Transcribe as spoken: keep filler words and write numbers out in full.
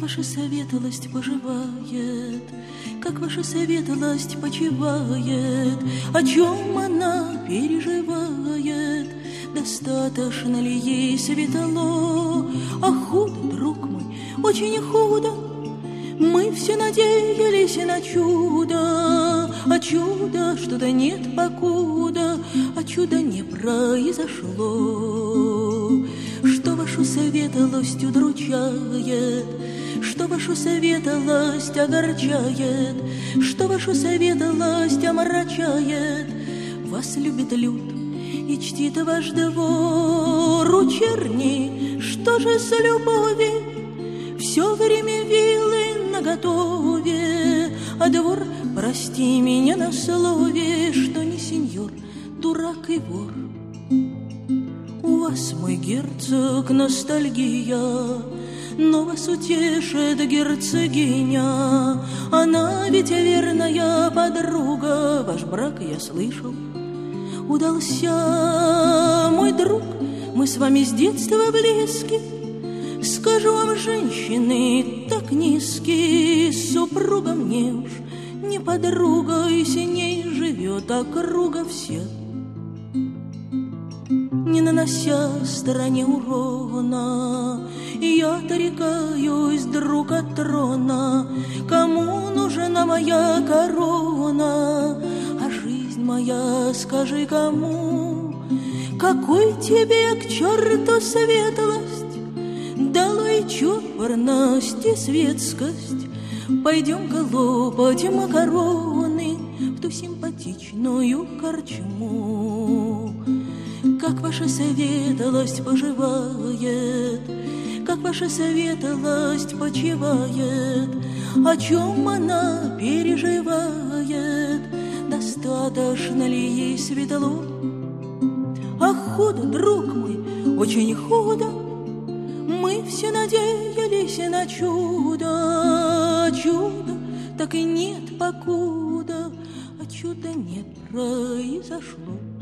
ваша светлость поживает, как ваша светлость почивает, о чем она переживает, достаточно ли ей светло? А худо, друг мой, очень худо, мы все надеялись на чудо, а чуда что-то нет покуда, а чудо не произошло. Что вашу светлость удручает, что вашу светлость огорчает, что вашу светлость омрачает? Вас любит люд и чтит ваш двор у черни. Что же с любови? Все время вилы наготове, а двор, прости меня на слове, что не сеньор, дурак и вор. У вас, мой герцог, ностальгия, но вас утешит герцогиня. Она ведь верная подруга, ваш брак, я слышал, удался. Мой друг, мы с вами с детства близки. Скажу вам, женщины так низкие, супруга мне уж не подруга, и с ней живет округа всех. Не нанося стороне урона, я отрекаюсь, друг, от трона. Кому нужна моя корона, а жизнь моя, скажи, кому? Какой тебе к черту светлость? Долой чопорность и светскость. Пойдем-ка лопать макароны в ту симпатичную корчму. Как ваша светлость поживает, как ваша светлость почивает, о чем она переживает, достаточно ли ей светло? Ах, худо, друг мой, очень худо, мы все надеялись на чудо, чудо так и нет покуда, а чудо не произошло.